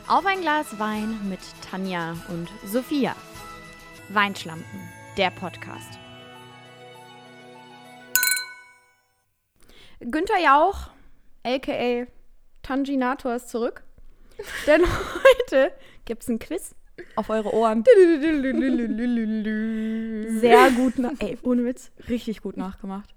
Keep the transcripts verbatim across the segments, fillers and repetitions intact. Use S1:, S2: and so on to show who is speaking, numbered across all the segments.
S1: Auf ein Glas Wein mit Tanja und Sophia. Weinschlampen, der Podcast. Günther Jauch, aka Tanginator, ist zurück. Denn heute gibt's ein Quiz auf eure Ohren. Sehr gut, na- ey, ohne Witz, richtig gut nachgemacht.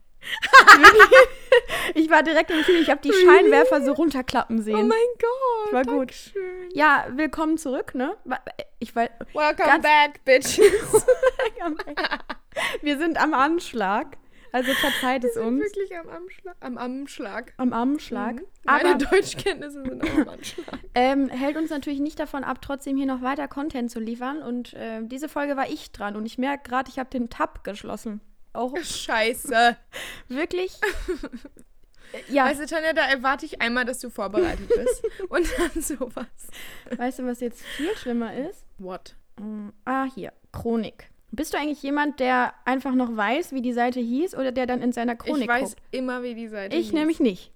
S1: Ich war direkt im Film, ich habe die Scheinwerfer so runterklappen sehen.
S2: Oh mein Gott,
S1: war gut.
S2: Dankeschön.
S1: Ja, willkommen zurück, ne? Ich weiß,
S2: Welcome
S1: Ganz-
S2: back, bitches.
S1: wir sind am Anschlag, also verzeiht es
S2: Wir sind
S1: uns.
S2: wirklich am Anschlag. Am Anschlag.
S1: Am Anschlag.
S2: Mhm. Meine
S1: Aber
S2: Deutschkenntnisse sind auch am Anschlag.
S1: ähm, hält uns natürlich nicht davon ab, trotzdem hier noch weiter Content zu liefern. Und äh, diese Folge war ich dran und ich merke gerade, ich habe den Tab geschlossen. Auch
S2: Scheiße.
S1: wirklich. äh, ja,
S2: Weißt du, Tanja, da erwarte ich einmal, dass du vorbereitet bist. Und dann sowas.
S1: weißt du, was jetzt viel schlimmer ist?
S2: What?
S1: Mm, Ah, hier, Chronik. Bist du eigentlich jemand, der einfach noch weiß, wie die Seite hieß oder der dann in seiner Chronik
S2: Ich weiß
S1: guckt?
S2: immer, wie die Seite
S1: Ich
S2: hieß.
S1: nämlich nicht.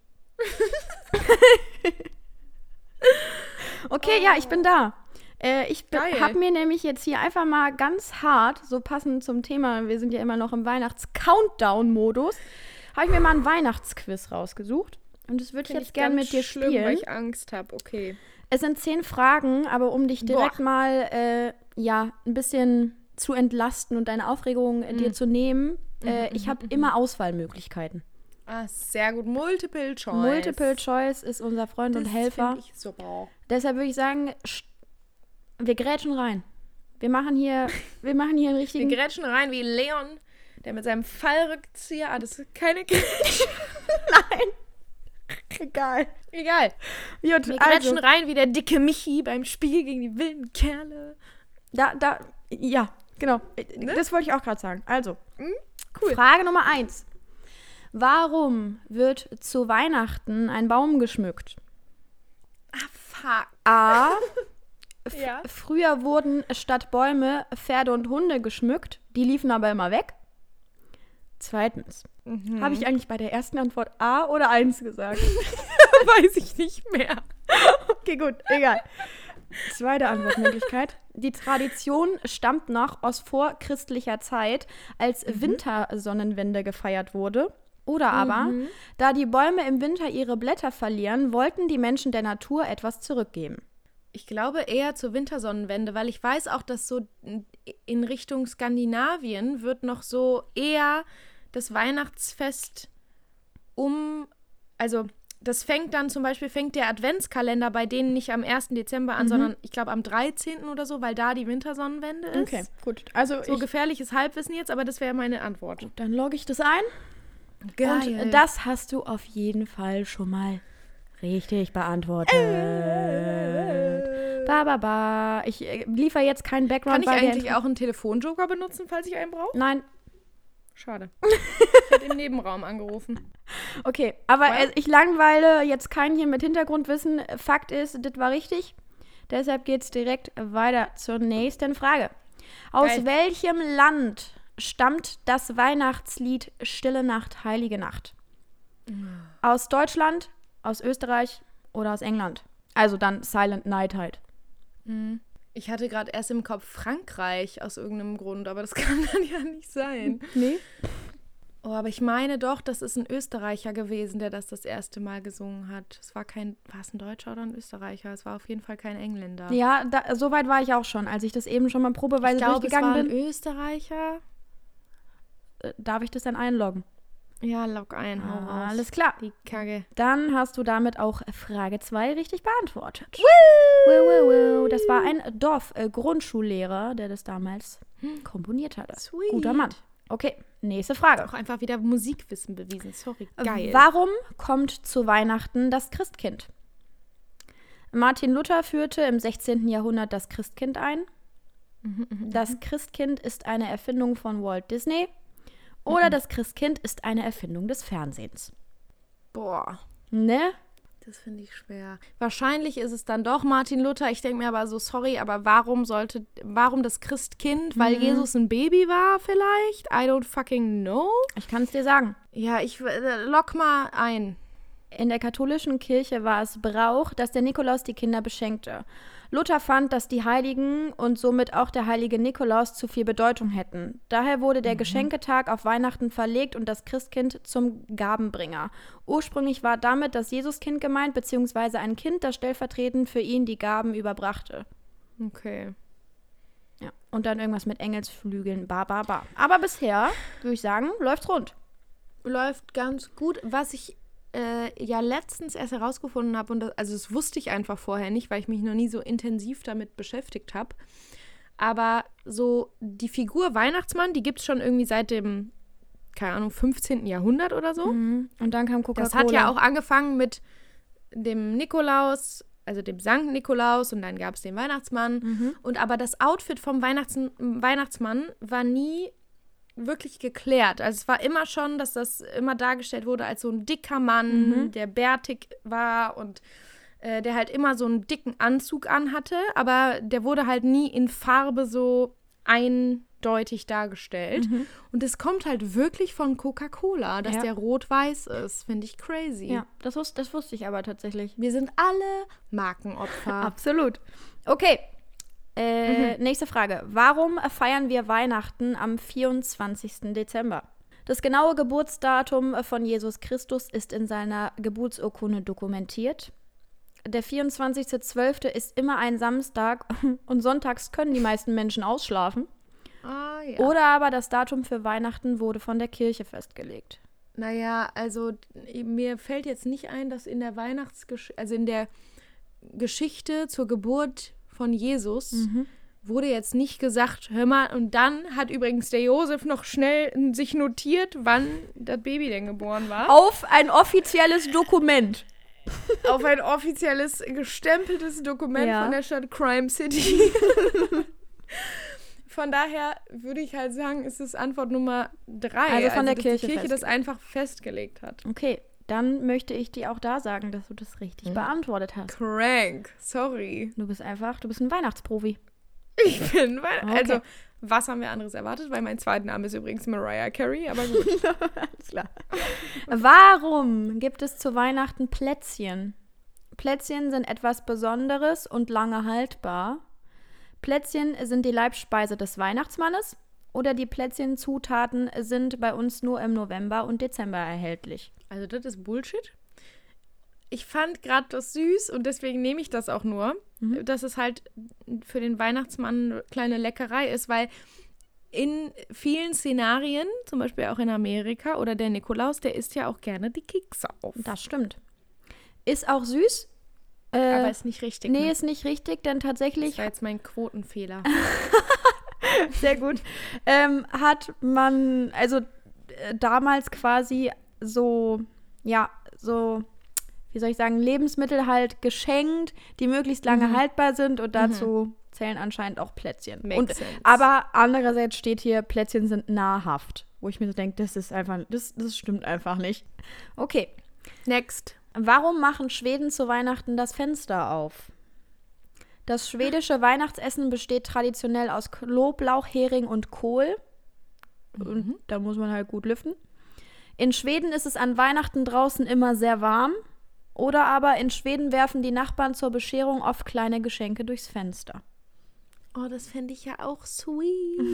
S1: Okay, ja, ich bin da. Äh, ich
S2: Geil.
S1: habe mir nämlich jetzt hier einfach mal ganz hart, so passend zum Thema, wir sind ja immer noch im Weihnachts-Countdown-Modus, habe ich mir mal ein Weihnachtsquiz rausgesucht. Und das würde ich
S2: Find
S1: jetzt gerne mit dir
S2: schlimm,
S1: spielen.
S2: weil ich Angst habe. Okay.
S1: Es sind zehn Fragen, aber um dich direkt
S2: Boah.
S1: mal äh, ja, ein bisschen zu entlasten und deine Aufregung äh, dir zu nehmen, äh, ich habe immer Auswahlmöglichkeiten.
S2: Ah, sehr gut. Multiple Choice.
S1: Multiple Choice ist unser Freund und
S2: Das
S1: Helfer.
S2: finde ich super.
S1: Deshalb würde ich sagen, st- wir grätschen rein. Wir machen hier, wir machen hier einen
S2: Wir
S1: richtigen.
S2: grätschen rein wie Leon, der mit seinem Fallrückzieher. Ah, das ist keine Grätschen.
S1: Egal.
S2: Egal.
S1: Gut,
S2: Wir
S1: also,
S2: grätschen rein wie der dicke Michi beim Spiel gegen die wilden Kerle.
S1: da, da, ja, genau.
S2: Ne?
S1: Das wollte ich auch gerade sagen. Also,
S2: Cool.
S1: Frage Nummer eins. Warum wird zu Weihnachten ein Baum geschmückt?
S2: Ah, fuck.
S1: A. F-
S2: Ja.
S1: Früher wurden statt Bäume Pferde und Hunde geschmückt. Die liefen aber immer weg. Zweitens.
S2: Mhm.
S1: Habe ich eigentlich bei der ersten Antwort A oder eins gesagt?
S2: Weiß ich nicht mehr.
S1: Okay, gut, egal. Zweite Antwortmöglichkeit. Die Tradition stammt noch aus vorchristlicher Zeit, als Wintersonnenwende gefeiert wurde. Oder aber, da die Bäume im Winter ihre Blätter verlieren, wollten die Menschen der Natur etwas zurückgeben.
S2: Ich glaube eher zur Wintersonnenwende, weil ich weiß auch, dass so in Richtung Skandinavien wird noch so eher das Weihnachtsfest um, also das fängt dann zum Beispiel, fängt der Adventskalender bei denen nicht am ersten Dezember an,
S1: Mhm.
S2: sondern ich glaube am dreizehnten oder so, weil da die Wintersonnenwende ist.
S1: Okay, gut. Also
S2: So
S1: ich,
S2: gefährliches Halbwissen jetzt, aber das wäre meine Antwort.
S1: dann logge ich das ein. Und das hast du auf jeden Fall schon mal richtig beantwortet. Ba, ba, ba. Ich äh, liefere jetzt keinen Background.
S2: Kann ich
S1: weil der
S2: eigentlich
S1: Intro-
S2: auch einen Telefonjoker benutzen, falls ich einen brauche?
S1: Nein.
S2: Schade. Ich hätte im Nebenraum angerufen.
S1: Okay, aber
S2: Well.
S1: äh, ich langweile jetzt keinen hier mit Hintergrundwissen. Fakt ist, das war richtig. Deshalb geht's direkt weiter zur nächsten Frage. Aus
S2: Geil.
S1: welchem Land stammt das Weihnachtslied Stille Nacht, Heilige Nacht? Aus Deutschland, aus Österreich oder aus England? Also dann Silent Night halt.
S2: Ich hatte gerade erst im Kopf Frankreich aus irgendeinem Grund, aber das kann dann ja nicht sein.
S1: Nee?
S2: Oh, aber ich meine doch, das ist ein Österreicher gewesen, der das das erste Mal gesungen hat. Es war kein, war es ein Deutscher oder ein Österreicher? Es war auf jeden Fall kein Engländer.
S1: Ja, da, so weit war ich auch schon, als ich das eben schon mal probeweise
S2: ich glaube, es war
S1: durchgegangen
S2: ein
S1: bin.
S2: Österreicher.
S1: Äh, Darf ich das dann einloggen?
S2: Ja, log ein, hau
S1: Ah,
S2: raus.
S1: alles klar.
S2: Die Kacke.
S1: Dann hast du damit auch Frage zwei richtig beantwortet. Woo, woo, woo. Das war ein Dorf-Grundschullehrer, der das damals komponiert hatte.
S2: Sweet.
S1: Guter Mann. Okay, nächste Frage.
S2: Auch einfach wieder Musikwissen bewiesen. Sorry, geil.
S1: Warum kommt zu Weihnachten das Christkind? Martin Luther führte im sechzehnten Jahrhundert das Christkind ein. Das Christkind ist eine Erfindung von Walt Disney. Oder das Christkind ist eine Erfindung des Fernsehens.
S2: Boah.
S1: Ne?
S2: Das finde ich schwer. Wahrscheinlich ist es dann doch Martin Luther. Ich denke mir aber so, sorry, aber warum sollte, warum das Christkind? Weil Jesus ein Baby war vielleicht? I don't fucking know.
S1: Ich kann es dir sagen.
S2: Ja, ich äh, lock mal ein.
S1: In der katholischen Kirche war es Brauch, dass der Nikolaus die Kinder beschenkte. Luther fand, dass die Heiligen und somit auch der heilige Nikolaus zu viel Bedeutung hätten. Daher wurde der mhm. Geschenketag auf Weihnachten verlegt und das Christkind zum Gabenbringer. Ursprünglich war damit das Jesuskind gemeint, beziehungsweise ein Kind, das stellvertretend für ihn die Gaben überbrachte.
S2: Okay.
S1: Ja, und dann irgendwas mit Engelsflügeln, ba, ba, ba. Aber bisher, würde ich sagen, läuft's rund.
S2: Läuft ganz gut. Was ich äh, ja letztens erst herausgefunden habe, und das, also das wusste ich einfach vorher nicht, weil ich mich noch nie so intensiv damit beschäftigt habe. Aber so die Figur Weihnachtsmann, die gibt es schon irgendwie seit dem, keine Ahnung, fünfzehnten Jahrhundert oder so.
S1: Mhm. Und dann kam Coca-Cola.
S2: Das hat ja auch angefangen mit dem Nikolaus, also dem Sankt Nikolaus, und dann gab es den Weihnachtsmann. Mhm. Und aber das Outfit vom Weihnachts- Weihnachtsmann war nie wirklich geklärt. Also es war immer schon, dass das immer dargestellt wurde als so ein dicker Mann, mhm. der bärtig war und äh, der halt immer so einen dicken Anzug anhatte, aber der wurde halt nie in Farbe so eindeutig dargestellt. Mhm. Und es kommt halt wirklich von Coca-Cola, dass
S1: ja.
S2: der rot-weiß ist. Finde ich crazy.
S1: Ja, das, wus- das wusste ich aber tatsächlich.
S2: Wir sind alle Markenopfer.
S1: Absolut. Okay. Äh,
S2: Mhm.
S1: Nächste Frage. Warum feiern wir Weihnachten am vierundzwanzigsten Dezember? Das genaue Geburtsdatum von Jesus Christus ist in seiner Geburtsurkunde dokumentiert. Der vierundzwanzigster zwölfte ist immer ein Samstag und sonntags können die meisten Menschen ausschlafen.
S2: Ah, ja.
S1: Oder aber das Datum für Weihnachten wurde von der Kirche festgelegt.
S2: Naja, also mir fällt jetzt nicht ein, dass in der Weihnachtsgeschichte, also in der Geschichte zur Geburt von Jesus mhm. wurde jetzt nicht gesagt, hör mal, und dann hat übrigens der Josef noch schnell sich notiert, wann das Baby denn geboren war.
S1: Auf ein offizielles Dokument.
S2: Auf ein offizielles, gestempeltes Dokument
S1: ja.
S2: von der Stadt Crime City. Von daher würde ich halt sagen, ist es Antwort Nummer drei.
S1: Also von
S2: also,
S1: der
S2: dass
S1: Kirche
S2: die Kirche das einfach festgelegt hat.
S1: Okay, dann möchte ich dir auch da sagen, dass du das richtig mhm. beantwortet hast.
S2: Crank, sorry.
S1: Du bist einfach, du bist ein Weihnachtsprofi.
S2: Ich bin Weihnachts...
S1: Okay.
S2: Also, was haben wir anderes erwartet? Weil mein zweiter Name ist übrigens Mariah Carey, aber gut.
S1: Alles klar. Warum gibt es zu Weihnachten Plätzchen? Plätzchen sind etwas Besonderes und lange haltbar. Plätzchen sind die Leibspeise des Weihnachtsmannes oder die Plätzchenzutaten sind bei uns nur im November und Dezember erhältlich.
S2: Also das ist Bullshit. Ich fand gerade das süß und deswegen nehme ich das auch nur, mhm. dass es halt für den Weihnachtsmann eine kleine Leckerei ist, weil in vielen Szenarien, zum Beispiel auch in Amerika oder der Nikolaus, der isst ja auch gerne die Kekse auf.
S1: Das stimmt. Ist auch süß. Äh,
S2: Aber ist nicht richtig.
S1: Nee,
S2: ne?
S1: ist nicht richtig, denn tatsächlich...
S2: Das war jetzt mein Quotenfehler.
S1: Sehr gut. Ähm, hat man, also äh, damals quasi so, ja, so, wie soll ich sagen, Lebensmittel halt geschenkt, die möglichst lange mhm. haltbar sind und dazu mhm. zählen anscheinend auch Plätzchen. Und, aber andererseits steht hier, Plätzchen sind nahrhaft, wo ich mir so denke, das ist einfach, das, das stimmt einfach nicht. Okay.
S2: Next.
S1: Warum machen Schweden zu Weihnachten das Fenster auf? Das schwedische Weihnachtsessen besteht traditionell aus Knoblauch, Hering und Kohl.
S2: Mhm.
S1: Und da muss man halt gut lüften. In Schweden ist es an Weihnachten draußen immer sehr warm. Oder aber in Schweden werfen die Nachbarn zur Bescherung oft kleine Geschenke durchs Fenster.
S2: Oh, das fände ich ja auch sweet.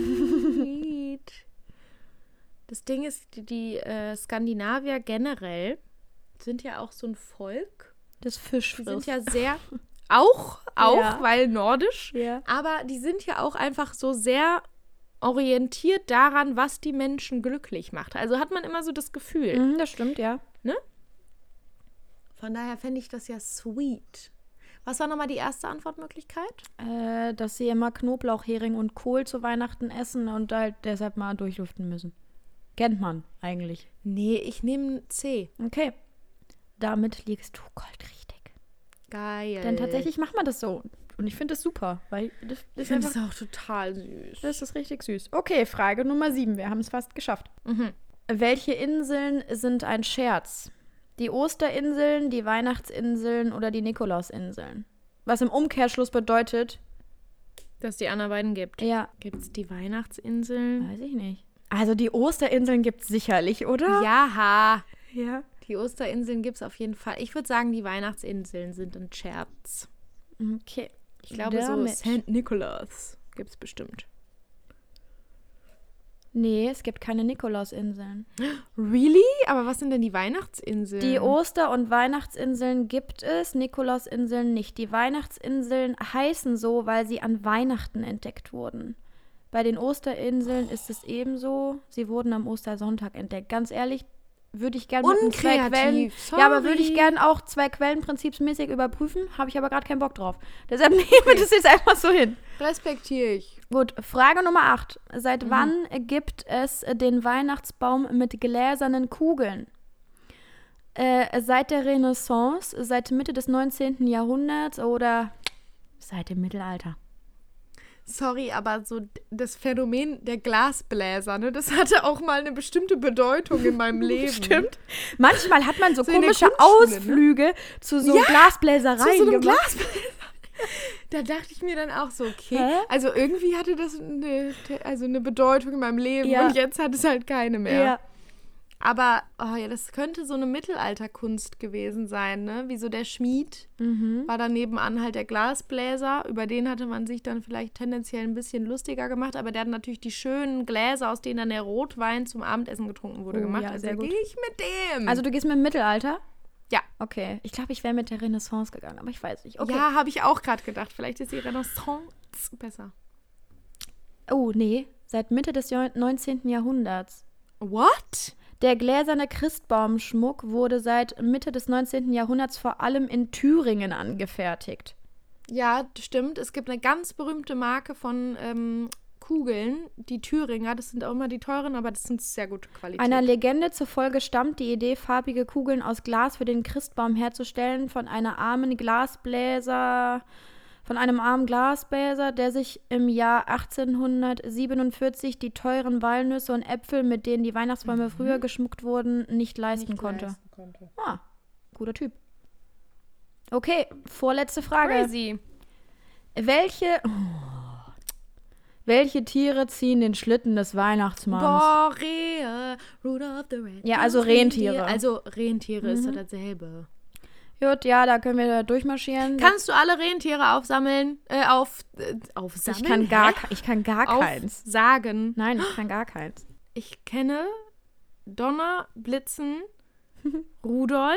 S2: Das Ding ist, die, die äh, Skandinavier generell sind ja auch so ein Volk.
S1: Das Fisch.
S2: Die sind ja sehr... Auch, auch,
S1: ja.
S2: weil nordisch.
S1: Ja.
S2: Aber die sind ja auch einfach so sehr orientiert daran, was die Menschen glücklich macht. Also hat man immer so das Gefühl.
S1: Mhm, das stimmt, ja.
S2: Ne? Von daher fände ich das ja sweet. Was war nochmal die erste Antwortmöglichkeit?
S1: Äh, dass sie immer Knoblauch, Hering und Kohl zu Weihnachten essen und halt deshalb mal durchlüften müssen. Kennt man eigentlich.
S2: Nee, ich nehme C.
S1: Okay. Damit liegst du goldrichtig.
S2: Geil.
S1: Denn tatsächlich macht man das so. Und ich finde das super, weil das, das
S2: ich finde es auch total süß.
S1: Das ist richtig süß. Okay, Frage Nummer sieben. Wir haben es fast geschafft.
S2: Mhm.
S1: Welche Inseln sind ein Scherz? Die Osterinseln, die Weihnachtsinseln oder die Nikolausinseln? Was im Umkehrschluss bedeutet...
S2: Dass es die anderen beiden gibt.
S1: Ja.
S2: Gibt es die Weihnachtsinseln?
S1: Weiß ich nicht. Also die Osterinseln gibt es sicherlich, oder?
S2: Ja.
S1: Ja.
S2: Die Osterinseln gibt es auf jeden Fall. Ich würde sagen, die Weihnachtsinseln sind ein Scherz.
S1: Okay.
S2: Ich glaube,
S1: Damit.
S2: so Sankt Nicholas gibt es bestimmt.
S1: Nee, es gibt keine Nikolausinseln.
S2: Really? Aber was sind denn die Weihnachtsinseln?
S1: Die Oster- und Weihnachtsinseln gibt es, Nikolausinseln nicht. Die Weihnachtsinseln heißen so, weil sie an Weihnachten entdeckt wurden. Bei den Osterinseln ist es ebenso. Sie wurden am Ostersonntag entdeckt. Ganz ehrlich, würde ich gerne mit zwei Quellen.
S2: Unkreativ, sorry.
S1: Ja, aber würde ich gerne auch zwei Quellen prinzipsmäßig überprüfen. Habe ich aber gerade keinen Bock drauf. Deshalb nehme ich das jetzt einfach so hin.
S2: Respektiere ich.
S1: Gut, Frage Nummer acht. Seit mhm. wann gibt es den Weihnachtsbaum mit gläsernen Kugeln? Äh, seit der Renaissance, seit Mitte des neunzehnten Jahrhunderts oder seit dem Mittelalter?
S2: Sorry, aber so das Phänomen der Glasbläser, ne, das hatte auch mal eine bestimmte Bedeutung in meinem Leben.
S1: Stimmt. Manchmal hat man so,
S2: so
S1: komische Ausflüge ne? zu so
S2: ja,
S1: Glasbläsereien
S2: zu so einem
S1: gemacht.
S2: Glasbläser. Da dachte ich mir dann auch so, okay,
S1: Hä?
S2: also irgendwie hatte das eine, also eine Bedeutung in meinem Leben
S1: Ja.
S2: und jetzt hat es halt keine mehr.
S1: Ja.
S2: Aber oh ja, das könnte so eine Mittelalterkunst gewesen sein, ne? Wie so der Schmied
S1: Mhm.
S2: war dann nebenan halt der Glasbläser. Über den hatte man sich dann vielleicht tendenziell ein bisschen lustiger gemacht, aber der hat natürlich die schönen Gläser, aus denen dann der Rotwein zum Abendessen getrunken wurde,
S1: Oh,
S2: gemacht.
S1: ja,
S2: also
S1: sehr gut.
S2: gehe ich mit dem.
S1: Also du gehst mit dem Mittelalter?
S2: Ja.
S1: Okay. Ich glaube, ich wäre mit der Renaissance gegangen, aber ich weiß nicht. Okay.
S2: Ja, habe ich auch gerade gedacht. Vielleicht ist die Renaissance besser.
S1: Oh, nee. Seit Mitte des Jo- neunzehnten Jahrhunderts.
S2: What?
S1: Der gläserne Christbaumschmuck wurde seit Mitte des neunzehnten Jahrhunderts vor allem in Thüringen angefertigt.
S2: Ja, stimmt. Es gibt eine ganz berühmte Marke von ähm, Kugeln, die Thüringer. Das sind auch immer die teuren, aber das sind sehr gute Qualität.
S1: Einer Legende zufolge stammt die Idee, farbige Kugeln aus Glas für den Christbaum herzustellen, von einer armen Glasbläser, von einem armen Glasbläser, der sich im Jahr achtzehnhundertsiebenundvierzig die teuren Walnüsse und Äpfel, mit denen die Weihnachtsbäume
S2: Mhm.
S1: früher geschmückt wurden, nicht leisten
S2: Nicht
S1: konnte.
S2: leisten konnte.
S1: Ah, guter Typ. Okay, vorletzte Frage.
S2: Crazy.
S1: Welche, oh, welche Tiere ziehen den Schlitten des Weihnachtsmanns?
S2: Boah, Rehe, Rudolph the Red.
S1: Ja, also Rentiere.
S2: Also Rentiere ist
S1: Mhm.
S2: ja dasselbe.
S1: Gut, ja, da können wir da durchmarschieren.
S2: Kannst du alle Rentiere aufsammeln? Äh, auf, äh, aufsammeln?
S1: ich kann gar,
S2: Hä?
S1: ich kann gar keins.
S2: Aufsagen.
S1: Nein, ich kann gar keins.
S2: Ich kenne Donner, Blitzen, Rudolf.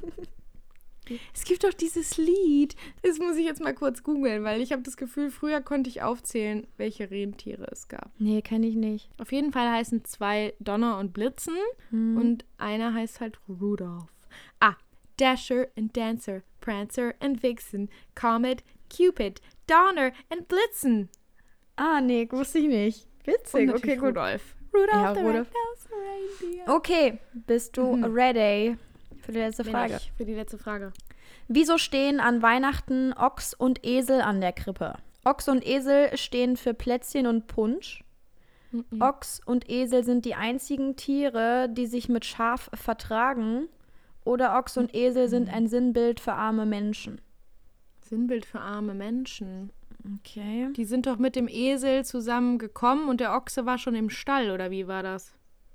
S2: Es gibt doch dieses Lied. Das muss ich jetzt mal kurz googeln, weil ich habe das Gefühl, früher konnte ich aufzählen, welche Rentiere es gab.
S1: Nee, kenne ich nicht.
S2: Auf jeden Fall heißen zwei Donner und Blitzen
S1: Hm.
S2: und einer heißt halt Rudolf. Ah, Dasher and Dancer, Prancer and Vixen, Comet, Cupid, Donner and Blitzen.
S1: Ah, nee, wusste ich nicht.
S2: Und
S1: Witzig,
S2: natürlich
S1: okay, gut.
S2: Rudolf. Rudolf
S1: Ja,
S2: the
S1: Rudolf.
S2: Red-Nosed Reindeer.
S1: Okay, bist du
S2: Mhm.
S1: ready für die letzte
S2: Bin
S1: Frage?
S2: ich für die letzte Frage.
S1: Wieso stehen an Weihnachten Ochs und Esel an der Krippe? Ochs und Esel stehen für Plätzchen und Punsch.
S2: Mhm.
S1: Ochs und Esel sind die einzigen Tiere, die sich mit Schaf vertragen. Oder Ochs und Esel sind ein Sinnbild für arme Menschen.
S2: Sinnbild für arme Menschen.
S1: Okay.
S2: Die sind doch mit dem Esel zusammengekommen und der Ochse war schon im Stall, oder wie war das?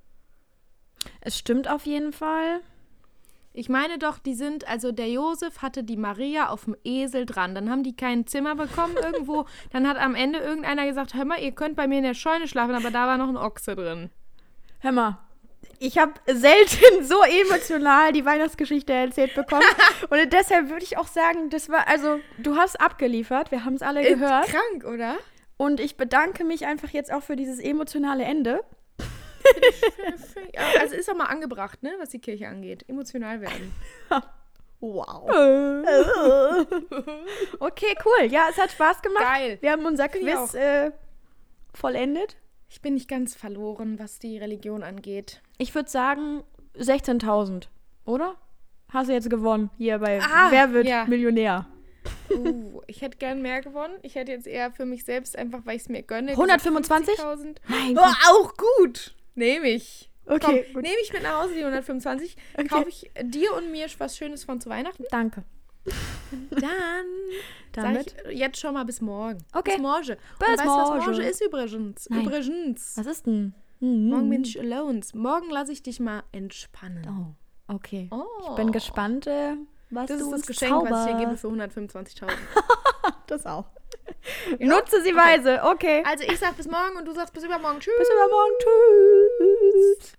S1: Es stimmt auf jeden Fall.
S2: Ich meine doch, die sind, also der Josef hatte die Maria auf dem Esel dran. Dann haben die kein Zimmer bekommen irgendwo. Dann hat am Ende irgendeiner gesagt, hör mal, ihr könnt bei mir in der Scheune schlafen, aber da war noch ein Ochse drin.
S1: Hör mal, ich habe selten so emotional die Weihnachtsgeschichte erzählt bekommen. Und deshalb würde ich auch sagen, das war, also, du hast abgeliefert, wir haben es alle gehört.
S2: Krank, oder?
S1: Und ich bedanke mich einfach jetzt auch für dieses emotionale Ende.
S2: Ja, also ist auch mal angebracht, ne, was die Kirche angeht. Emotional werden.
S1: Wow. Okay, cool. Ja, es hat Spaß gemacht.
S2: Geil.
S1: Wir haben unser
S2: Finde ich
S1: Quiz
S2: auch.
S1: äh, vollendet.
S2: Ich bin nicht ganz verloren, was die Religion angeht.
S1: Ich würde sagen sechzehntausend, oder? Hast du jetzt gewonnen hier bei
S2: Ah,
S1: Wer wird
S2: ja.
S1: Millionär?
S2: Uh, ich hätte gern mehr gewonnen. Ich hätte jetzt eher für mich selbst, einfach weil ich es mir gönne.
S1: hundertfünfundzwanzig?
S2: fünfzigtausend.
S1: Mein
S2: Oh,
S1: Gott.
S2: auch gut. Nehme ich.
S1: Okay,
S2: Komm,
S1: gut.
S2: nehme ich mit nach Hause die hundertfünfundzwanzig.
S1: Okay.
S2: Kaufe ich dir und mir was Schönes von zu Weihnachten.
S1: Danke.
S2: Dann
S1: Damit?
S2: sag ich jetzt schon mal bis morgen.
S1: Okay.
S2: Bis morgen.
S1: Bis
S2: und weißt du, was
S1: morgen.
S2: morgen ist übrigens?
S1: Nein.
S2: Übrigens.
S1: Was ist denn? Mhm.
S2: Morgen bin ich alone. Morgen lasse ich dich mal entspannen.
S1: Oh, Okay.
S2: Oh.
S1: Ich bin gespannt, äh, was
S2: Das
S1: du
S2: ist das
S1: uns
S2: Geschenk, was ich dir
S1: zauberst.
S2: gebe für hundertfünfundzwanzigtausend.
S1: Das auch. Nutze sie weise. Okay.
S2: Also ich sag bis morgen und du sagst bis übermorgen. Tschüss.
S1: Bis übermorgen. Tschüss.